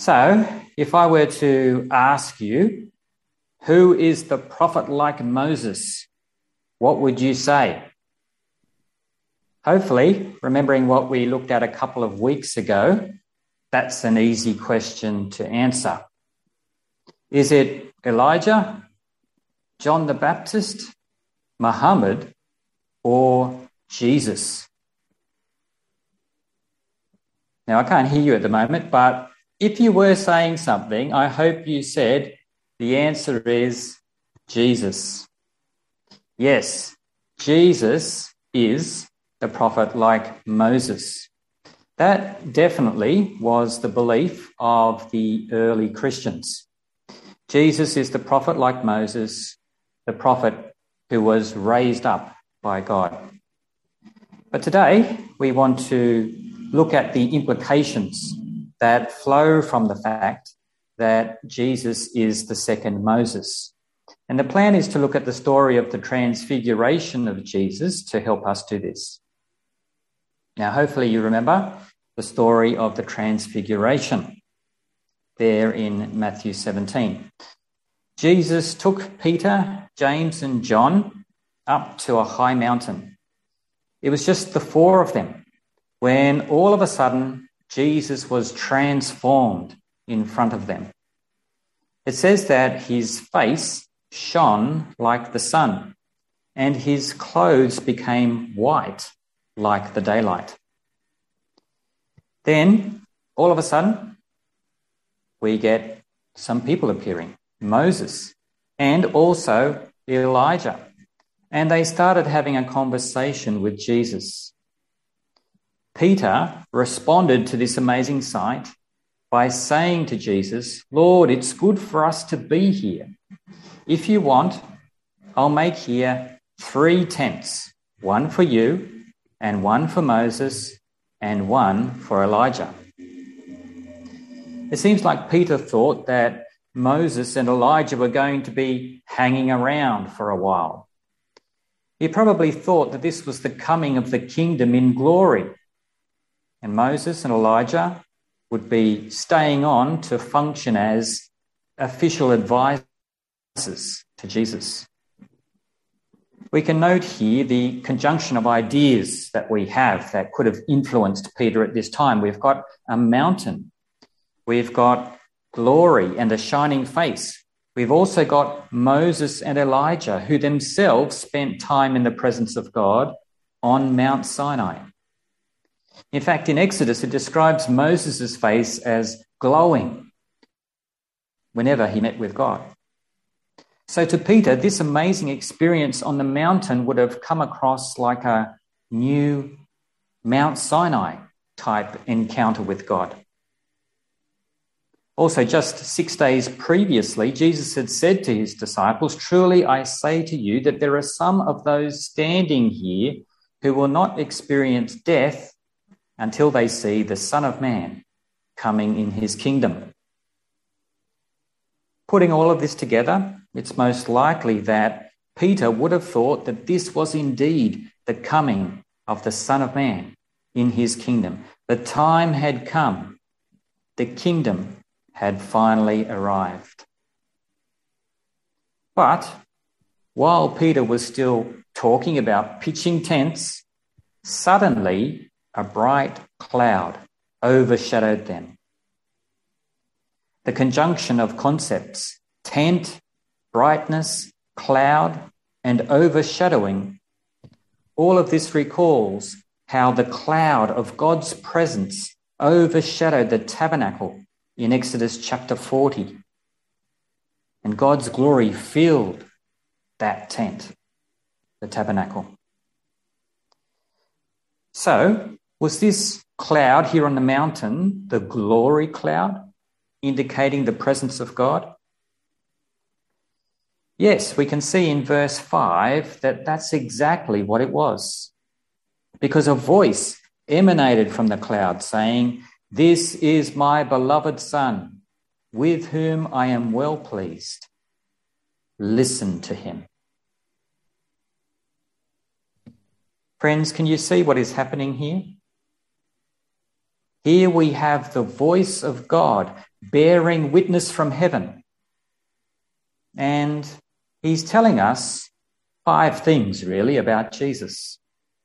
So, if I were to ask you, who is the prophet like Moses, what would you say? Hopefully, remembering what we looked at a couple of weeks ago, that's an easy question to answer. Is it Elijah, John the Baptist, Muhammad, or Jesus? Now, I can't hear you at the moment, but if you were saying something, I hope you said the answer is Jesus. Yes, Jesus is the prophet like Moses. That definitely was the belief of the early Christians. Jesus is the prophet like Moses, the prophet who was raised up by God. But today we want to look at the implications that flow from the fact that Jesus is the second Moses. And the plan is to look at the story of the transfiguration of Jesus to help us do this. Now, hopefully you remember the story of the transfiguration there in Matthew 17. Jesus took Peter, James, and John up to a high mountain. It was just the four of them when all of a sudden Jesus was transformed in front of them. It says that his face shone like the sun, and his clothes became white like the daylight. Then, all of a sudden, we get some people appearing, Moses and also Elijah, and they started having a conversation with Jesus. Peter responded to this amazing sight by saying to Jesus, "Lord, it's good for us to be here. If you want, I'll make here 3 tents, one for you and one for Moses and one for Elijah." It seems like Peter thought that Moses and Elijah were going to be hanging around for a while. He probably thought that this was the coming of the kingdom in glory, and Moses and Elijah would be staying on to function as official advisors to Jesus. We can note here the conjunction of ideas that we have that could have influenced Peter at this time. We've got a mountain. We've got glory and a shining face. We've also got Moses and Elijah, who themselves spent time in the presence of God on Mount Sinai. In fact, in Exodus, it describes Moses' face as glowing whenever he met with God. So to Peter, this amazing experience on the mountain would have come across like a new Mount Sinai type encounter with God. Also, just 6 days previously, Jesus had said to his disciples, "Truly I say to you that there are some of those standing here who will not experience death until they see the Son of Man coming in his kingdom." Putting all of this together, it's most likely that Peter would have thought that this was indeed the coming of the Son of Man in his kingdom. The time had come. The kingdom had finally arrived. But while Peter was still talking about pitching tents, suddenly a bright cloud overshadowed them. The conjunction of concepts, tent, brightness, cloud, and overshadowing, all of this recalls how the cloud of God's presence overshadowed the tabernacle in Exodus chapter 40. And God's glory filled that tent, the tabernacle. So, was this cloud here on the mountain the glory cloud, indicating the presence of God? Yes, we can see in verse 5 that that's exactly what it was. Because a voice emanated from the cloud saying, "This is my beloved Son, with whom I am well pleased. Listen to him." Friends, can you see what is happening here? Here we have the voice of God bearing witness from heaven. And he's telling us 5 things, really, about Jesus.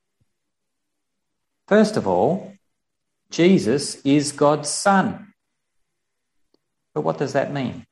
First of all, Jesus is God's Son. But what does that mean?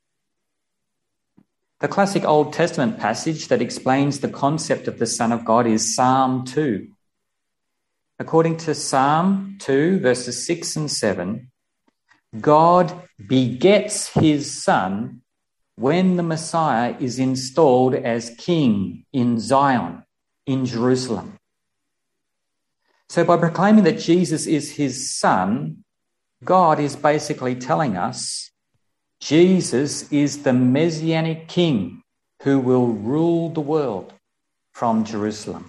The classic Old Testament passage that explains the concept of the Son of God is Psalm 2. According to Psalm 2, verses 6 and 7, God begets his Son when the Messiah is installed as King in Zion, in Jerusalem. So by proclaiming that Jesus is his Son, God is basically telling us Jesus is the Messianic King who will rule the world from Jerusalem.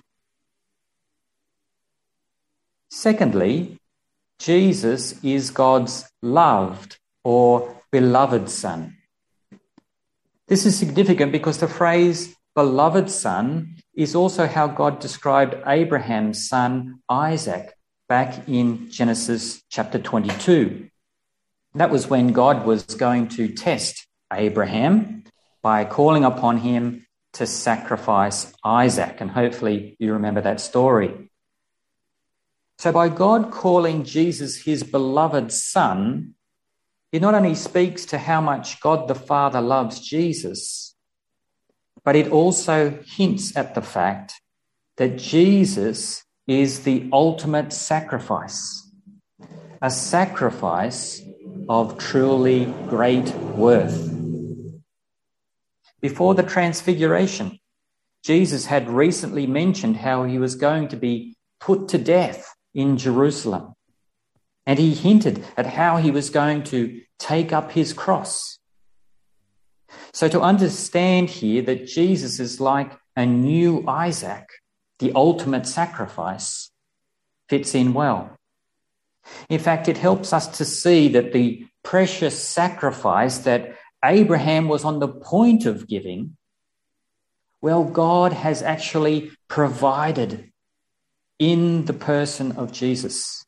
Secondly, Jesus is God's loved or beloved Son. This is significant because the phrase beloved son is also how God described Abraham's son Isaac back in Genesis chapter 22. That was when God was going to test Abraham by calling upon him to sacrifice Isaac. And hopefully you remember that story. So by God calling Jesus his beloved son, it not only speaks to how much God the Father loves Jesus, but it also hints at the fact that Jesus is the ultimate sacrifice, a sacrifice of truly great worth. Before the Transfiguration, Jesus had recently mentioned how he was going to be put to death in Jerusalem. And he hinted at how he was going to take up his cross. So to understand here that Jesus is like a new Isaac, the ultimate sacrifice, fits in well. In fact, it helps us to see that the precious sacrifice that Abraham was on the point of giving, well, God has actually provided in the person of Jesus.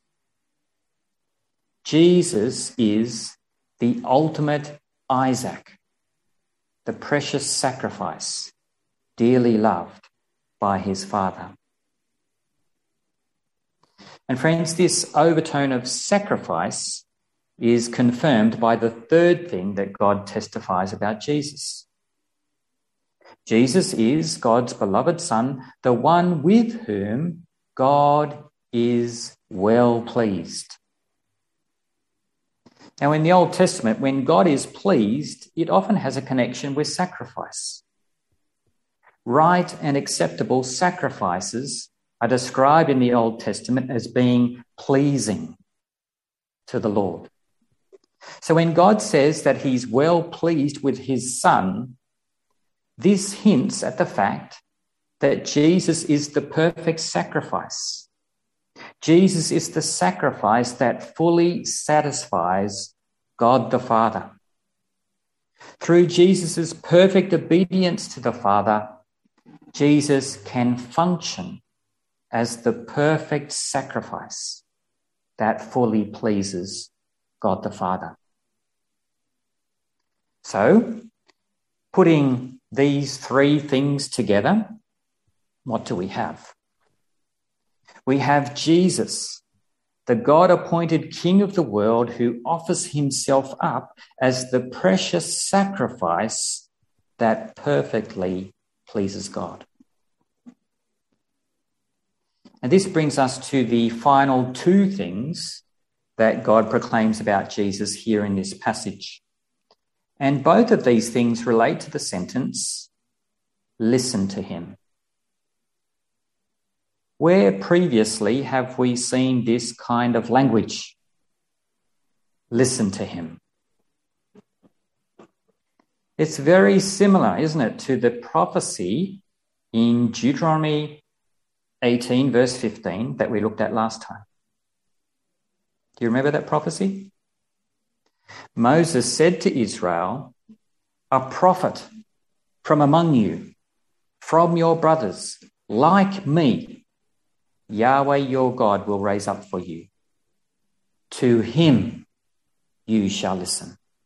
Jesus is the ultimate Isaac, the precious sacrifice, dearly loved by his Father. And friends, this overtone of sacrifice is confirmed by the third thing that God testifies about Jesus. Jesus is God's beloved Son, the one with whom God is well pleased. Now, in the Old Testament, when God is pleased, it often has a connection with sacrifice. Right and acceptable sacrifices are described in the Old Testament as being pleasing to the Lord. So when God says that he's well pleased with his Son, this hints at the fact that Jesus is the perfect sacrifice. Jesus is the sacrifice that fully satisfies God the Father. Through Jesus' perfect obedience to the Father, Jesus can function as the perfect sacrifice that fully pleases God the Father. So, putting these 3 things together, what do we have? We have Jesus, the God-appointed King of the world who offers himself up as the precious sacrifice that perfectly pleases God. And this brings us to the final 2 things that God proclaims about Jesus here in this passage. And both of these things relate to the sentence, listen to him. Where previously have we seen this kind of language? Listen to him. It's very similar, isn't it, to the prophecy in Deuteronomy 18, verse 15, that we looked at last time. Do you remember that prophecy? Moses said to Israel, a prophet from among you, from your brothers, like me, Yahweh your God will raise up for you. To him you shall listen.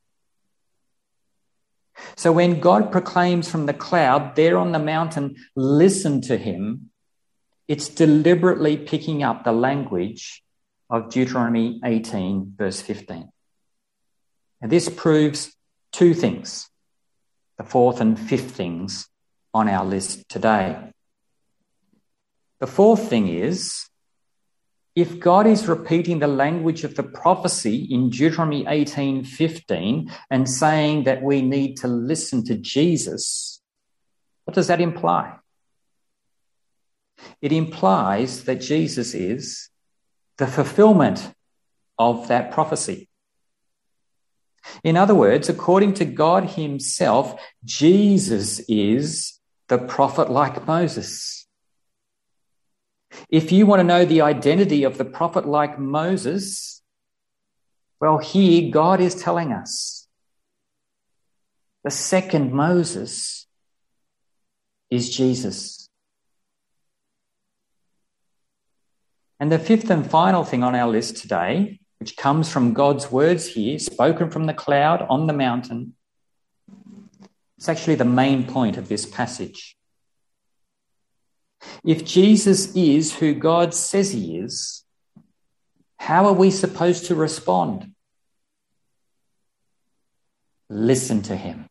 So when God proclaims from the cloud there on the mountain, listen to him, it's deliberately picking up the language of Deuteronomy 18, verse 15. And this proves two things, the fourth and fifth things on our list today. The fourth thing is, if God is repeating the language of the prophecy in Deuteronomy 18:15 and saying that we need to listen to Jesus, what does that imply? It implies that Jesus is the fulfillment of that prophecy. In other words, according to God himself, Jesus is the prophet like Moses. If you want to know the identity of the prophet like Moses, well, here God is telling us the second Moses is Jesus. And the fifth and final thing on our list today, which comes from God's words here, spoken from the cloud on the mountain, it's actually the main point of this passage. If Jesus is who God says he is, how are we supposed to respond? Listen to him.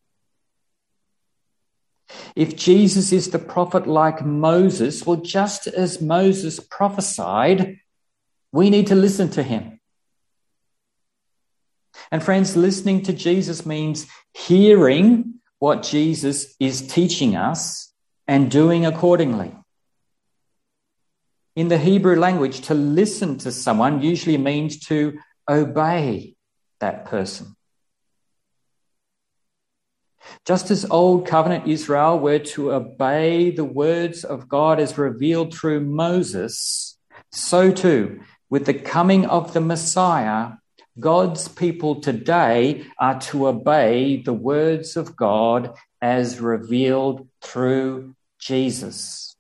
If Jesus is the prophet like Moses, well, just as Moses prophesied, we need to listen to him. And friends, listening to Jesus means hearing what Jesus is teaching us and doing accordingly. In the Hebrew language, to listen to someone usually means to obey that person. Just as Old Covenant Israel were to obey the words of God as revealed through Moses, so too, with the coming of the Messiah, God's people today are to obey the words of God as revealed through Jesus.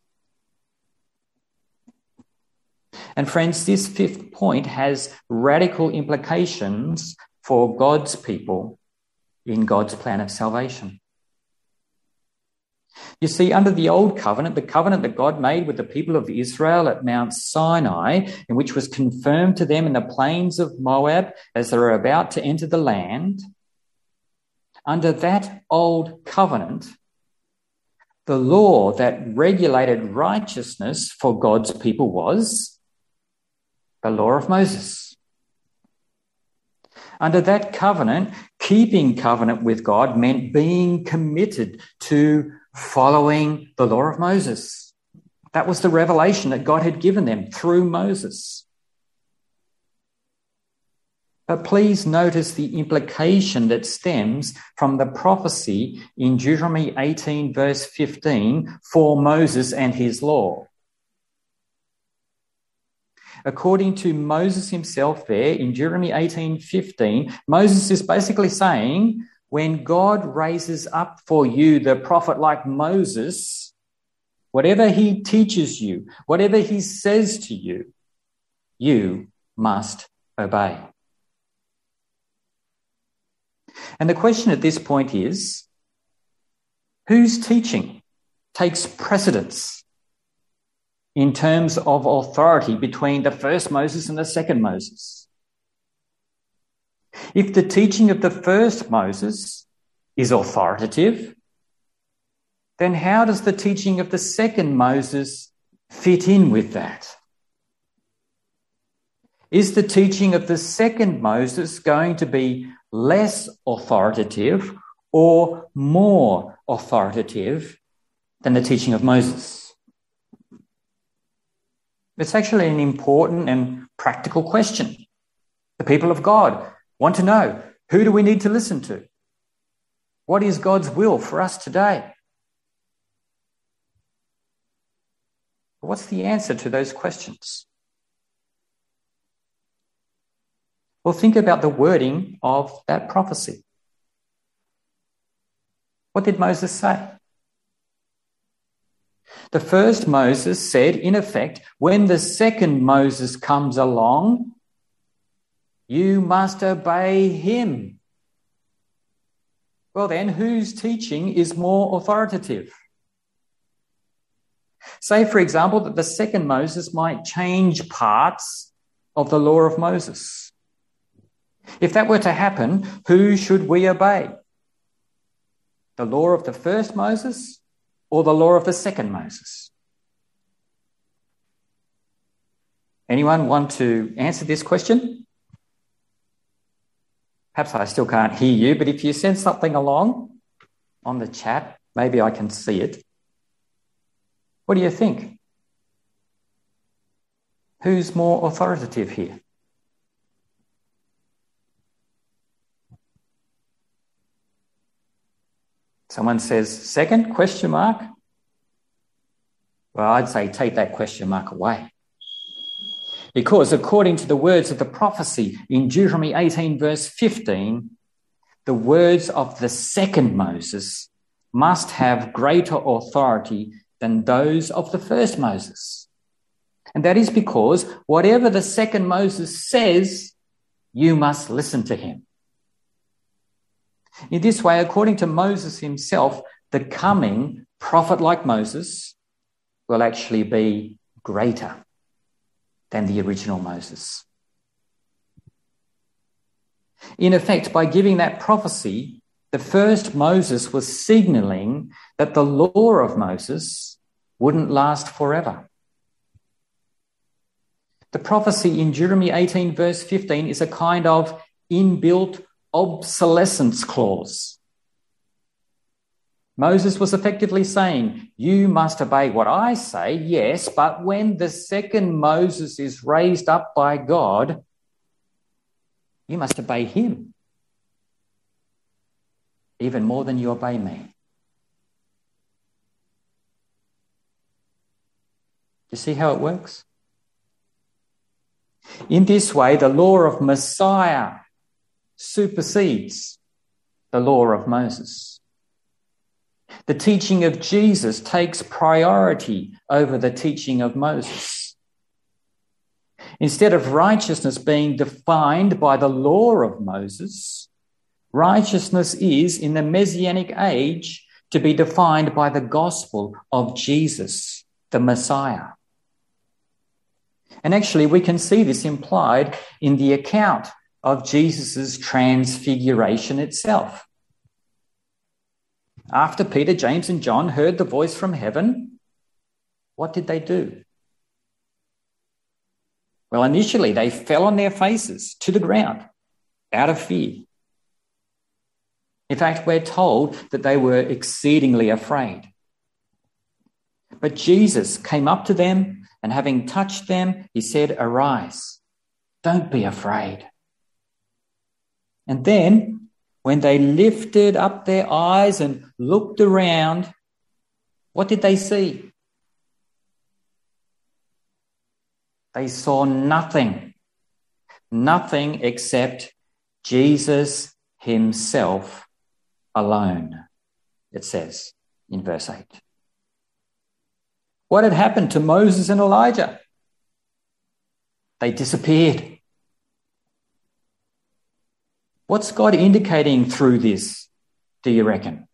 And friends, this fifth point has radical implications for God's people in God's plan of salvation. You see, under the Old Covenant, the covenant that God made with the people of Israel at Mount Sinai, and which was confirmed to them in the plains of Moab as they were about to enter the land, under that Old Covenant, the law that regulated righteousness for God's people was the law of Moses. Under that covenant, keeping covenant with God meant being committed to following the law of Moses. That was the revelation that God had given them through Moses. But please notice the implication that stems from the prophecy in Deuteronomy 18, verse 15, for Moses and his law. According to Moses himself there in Deuteronomy 18:15, Moses is basically saying, when God raises up for you the prophet like Moses, whatever he teaches you, whatever he says to you, you must obey. And the question at this point is, whose teaching takes precedence in terms of authority between the first Moses and the second Moses? If the teaching of the first Moses is authoritative, then how does the teaching of the second Moses fit in with that? Is the teaching of the second Moses going to be less authoritative or more authoritative than the teaching of Moses? It's actually an important and practical question. The people of God want to know, who do we need to listen to? What is God's will for us today? What's the answer to those questions? Well, think about the wording of that prophecy. What did Moses say? The first Moses said, in effect, when the second Moses comes along, you must obey him. Well then, whose teaching is more authoritative? Say, for example, that the second Moses might change parts of the law of Moses. If that were to happen, who should we obey? The law of the first Moses or the law of the second Moses? Anyone want to answer this question? Perhaps I still can't hear you, but if you send something along on the chat, maybe I can see it. What do you think? Who's more authoritative here? Someone says second, question mark. Well, I'd say take that question mark away. Because according to the words of the prophecy in Deuteronomy 18 verse 15, the words of the second Moses must have greater authority than those of the first Moses. And that is because whatever the second Moses says, you must listen to him. In this way, according to Moses himself, the coming prophet like Moses will actually be greater than the original Moses. In effect, by giving that prophecy, the first Moses was signalling that the law of Moses wouldn't last forever. The prophecy in Deuteronomy 18 verse 15 is a kind of inbuilt obsolescence clause. Moses was effectively saying, you must obey what I say, yes, but when the second Moses is raised up by God, you must obey him even more than you obey me. Do you see how it works? In this way, the law of Messiah supersedes the law of Moses. The teaching of Jesus takes priority over the teaching of Moses. Instead of righteousness being defined by the law of Moses, righteousness is, in the Messianic age, to be defined by the gospel of Jesus, the Messiah. And actually, we can see this implied in the account of Jesus' transfiguration itself. After Peter, James, and John heard the voice from heaven, what did they do? Well, initially, they fell on their faces to the ground out of fear. In fact, we're told that they were exceedingly afraid. But Jesus came up to them, and having touched them, he said, "Arise, don't be afraid." And then, when they lifted up their eyes and looked around, what did they see? They saw nothing except Jesus himself alone, it says in verse 8. What had happened to Moses and Elijah? They disappeared. What's God indicating through this, do you reckon?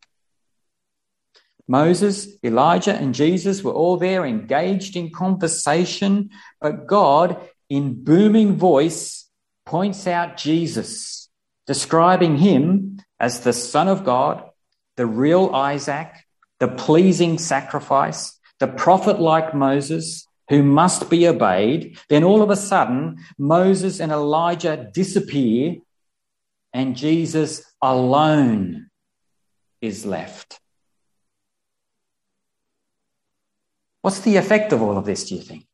Moses, Elijah, and Jesus were all there engaged in conversation, but God, in booming voice, points out Jesus, describing him as the Son of God, the real Isaac, the pleasing sacrifice, the prophet like Moses, who must be obeyed. Then all of a sudden, Moses and Elijah disappear, and Jesus alone is left. What's the effect of all of this, do you think?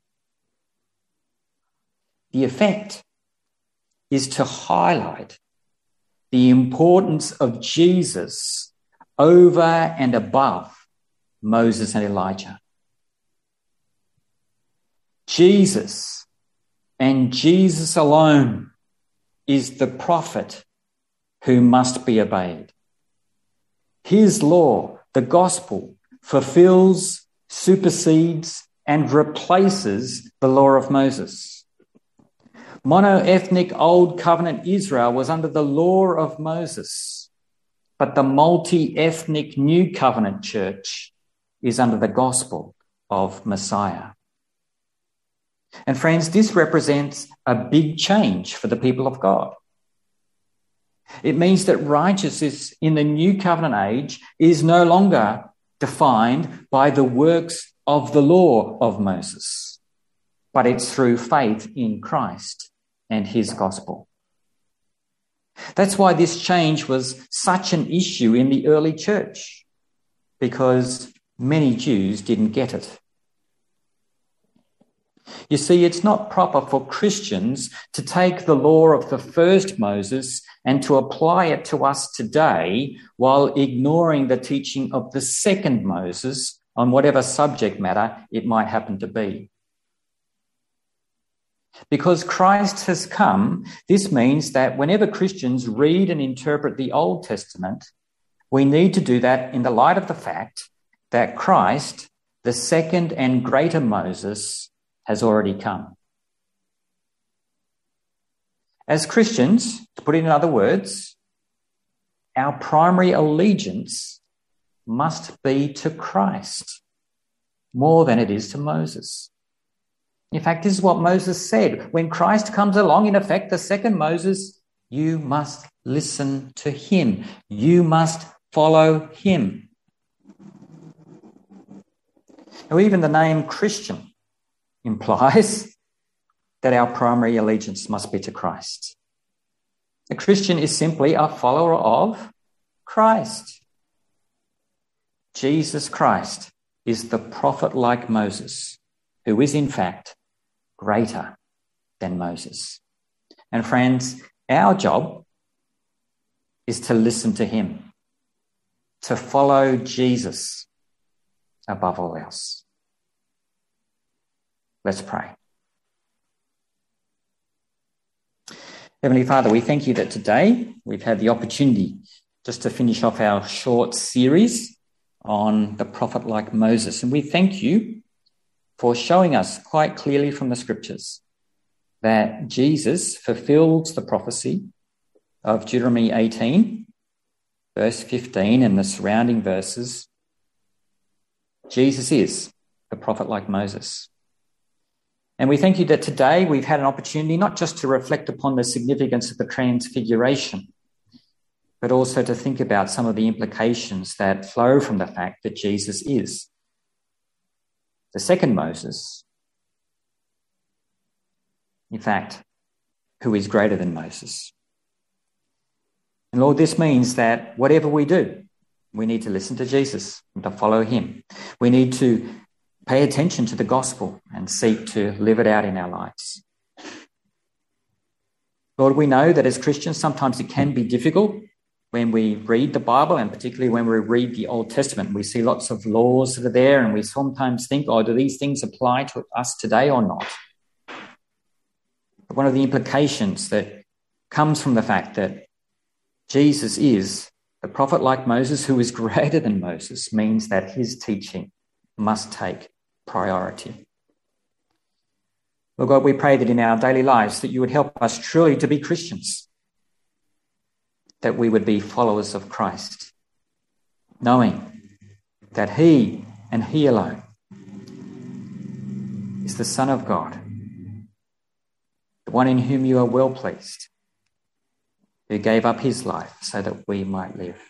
The effect is to highlight the importance of Jesus over and above Moses and Elijah. Jesus and Jesus alone is the prophet who must be obeyed. His law, the gospel, fulfills, supersedes, and replaces the law of Moses. Mono-ethnic Old Covenant Israel was under the law of Moses. but the multi-ethnic New Covenant church is under the gospel of Messiah. And friends, this represents a big change for the people of God. It means that righteousness in the New Covenant age is no longer defined by the works of the law of Moses, but it's through faith in Christ and his gospel. That's why this change was such an issue in the early church, because many Jews didn't get it. You see, it's not proper for Christians to take the law of the first Moses and to apply it to us today while ignoring the teaching of the second Moses on whatever subject matter it might happen to be. Because Christ has come, this means that whenever Christians read and interpret the Old Testament, we need to do that in the light of the fact that Christ, the second and greater Moses, has already come. As Christians, to put it in other words, our primary allegiance must be to Christ more than it is to Moses. In fact, this is what Moses said. When Christ comes along, in effect, the second Moses, you must listen to him. You must follow him. Now, even the name Christian implies that our primary allegiance must be to Christ. A Christian is simply a follower of Christ. Jesus Christ is the prophet like Moses, who is in fact greater than Moses. And friends, our job is to listen to him, to follow Jesus above all else. Let's pray. Heavenly Father, we thank you that today we've had the opportunity just to finish off our short series on the prophet like Moses. And we thank you for showing us quite clearly from the scriptures that Jesus fulfilled the prophecy of Deuteronomy 18, verse 15, and the surrounding verses. Jesus is the prophet like Moses. And we thank you that today we've had an opportunity not just to reflect upon the significance of the Transfiguration, but also to think about some of the implications that flow from the fact that Jesus is the second Moses, in fact, who is greater than Moses. And Lord, this means that whatever we do, we need to listen to Jesus and to follow him. We need to pay attention to the gospel and seek to live it out in our lives. Lord, we know that as Christians, sometimes it can be difficult when we read the Bible, and particularly when we read the Old Testament. We see lots of laws that are there, and we sometimes think, oh, do these things apply to us today or not? But one of the implications that comes from the fact that Jesus is the prophet like Moses, who is greater than Moses, means that his teaching must take priority. Lord God, we pray that in our daily lives that you would help us truly to be Christians, that we would be followers of Christ, knowing that he and he alone is the Son of God, the one in whom you are well pleased, who gave up his life so that we might live.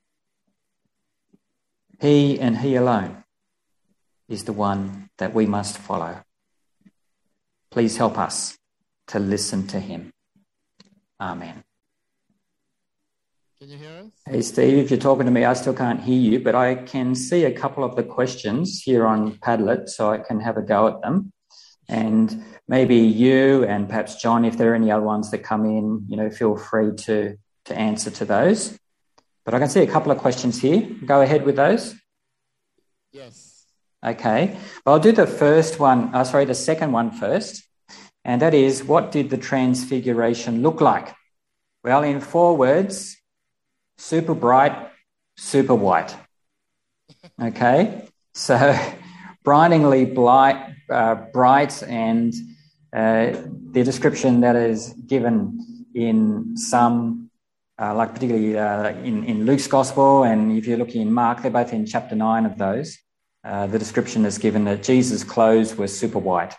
He and he alone is the one that we must follow. Please help us to listen to him. Amen. Can you hear us? Hey, Steve, if you're talking to me, I still can't hear you, but I can see a couple of the questions here on Padlet, so I can have a go at them. And maybe you and perhaps John, if there are any other ones that come in, feel free to answer to those. But I can see a couple of questions here. Go ahead with those. Yes. Okay. Well, I'll do the second one first. And that is, what did the Transfiguration look like? Well, in 4 words, super bright, super white. Okay. So blindingly bright, and the description that is given in some like particularly in Luke's Gospel, and if you're looking in Mark, they're both in chapter 9 of those. The description is given that Jesus' clothes were super white.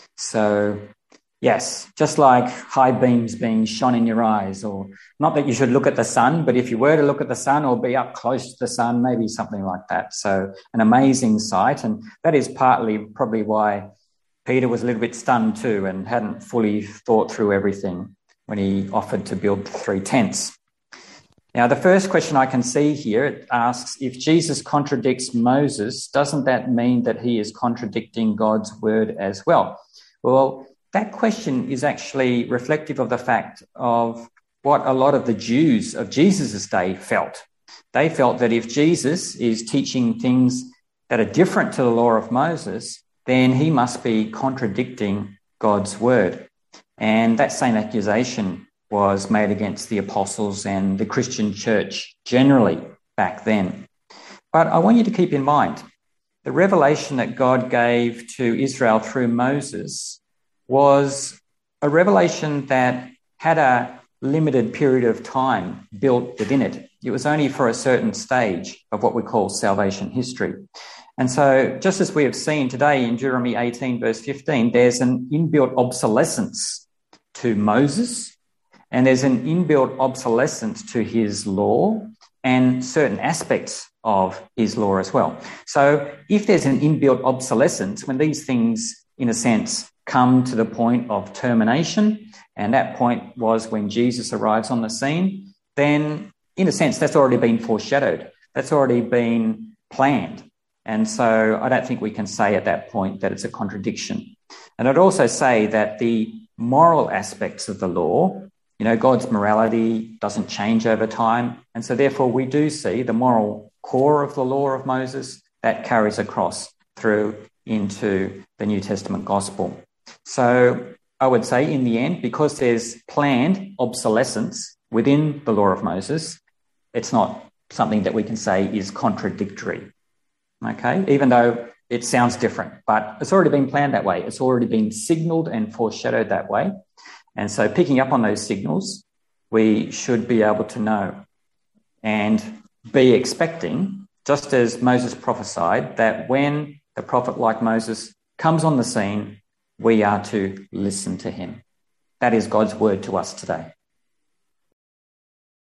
So, yes, just like high beams being shone in your eyes, or not that you should look at the sun, but if you were to look at the sun or be up close to the sun, maybe something like that. So an amazing sight, and that is partly probably why Peter was a little bit stunned too and hadn't fully thought through everything when he offered to build 3 tents. Now, the first question I can see here, it asks, if Jesus contradicts Moses, doesn't that mean that he is contradicting God's word as well? Well, that question is actually reflective of the fact of what a lot of the Jews of Jesus' day felt. They felt that if Jesus is teaching things that are different to the law of Moses, then he must be contradicting God's word. And that same accusation was made against the apostles and the Christian church generally back then. But I want you to keep in mind, the revelation that God gave to Israel through Moses was a revelation that had a limited period of time built within it. It was only for a certain stage of what we call salvation history. And so just as we have seen today in Deuteronomy 18, verse 15, there's an inbuilt obsolescence to Moses, and there's an inbuilt obsolescence to his law and certain aspects of his law as well. So if there's an inbuilt obsolescence, when these things, in a sense, come to the point of termination, and that point was when Jesus arrives on the scene, then, in a sense, that's already been foreshadowed. That's already been planned. And so I don't think we can say at that point that it's a contradiction. And I'd also say that the moral aspects of the law, God's morality doesn't change over time. And so therefore we do see the moral core of the law of Moses that carries across through into the New Testament gospel. So I would say in the end, because there's planned obsolescence within the law of Moses, it's not something that we can say is contradictory. Okay, even though it sounds different, but it's already been planned that way. It's already been signalled and foreshadowed that way. And so picking up on those signals, we should be able to know and be expecting, just as Moses prophesied, that when the prophet like Moses comes on the scene, we are to listen to him. That is God's word to us today.